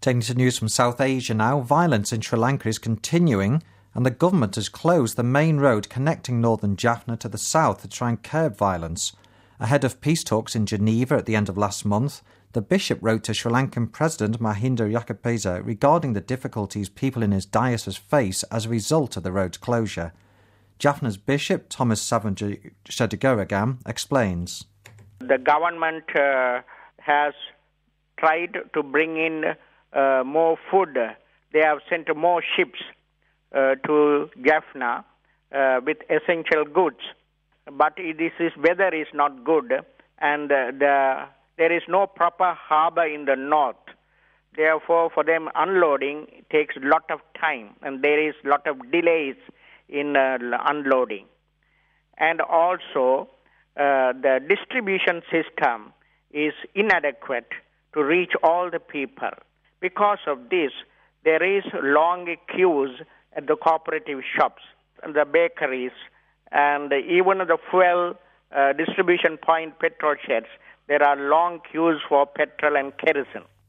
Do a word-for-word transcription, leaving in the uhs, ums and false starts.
Taking to news from South Asia now, violence in Sri Lanka is continuing and the government has closed the main road connecting northern Jaffna to the south to try and curb violence. Ahead of peace talks in Geneva at the end of last month, the bishop wrote to Sri Lankan President Mahinda Rajapaksa regarding the difficulties people in his diocese face as a result of the road's closure. Jaffna's Bishop Thomas Savage Shedagoragam explains. The government uh, has tried to bring in uh, more food. They have sent more ships uh, to Jaffna uh, with essential goods. But this is, weather is not good and uh, the, there is no proper harbour in the north. Therefore, for them unloading takes a lot of time and there is a lot of delays in uh, unloading. And also, uh, the distribution system is inadequate to reach all the people. Because of this, there is long queues at the cooperative shops, the bakeries, and even the fuel uh, distribution point petrol sheds. There are long queues for petrol and kerosene.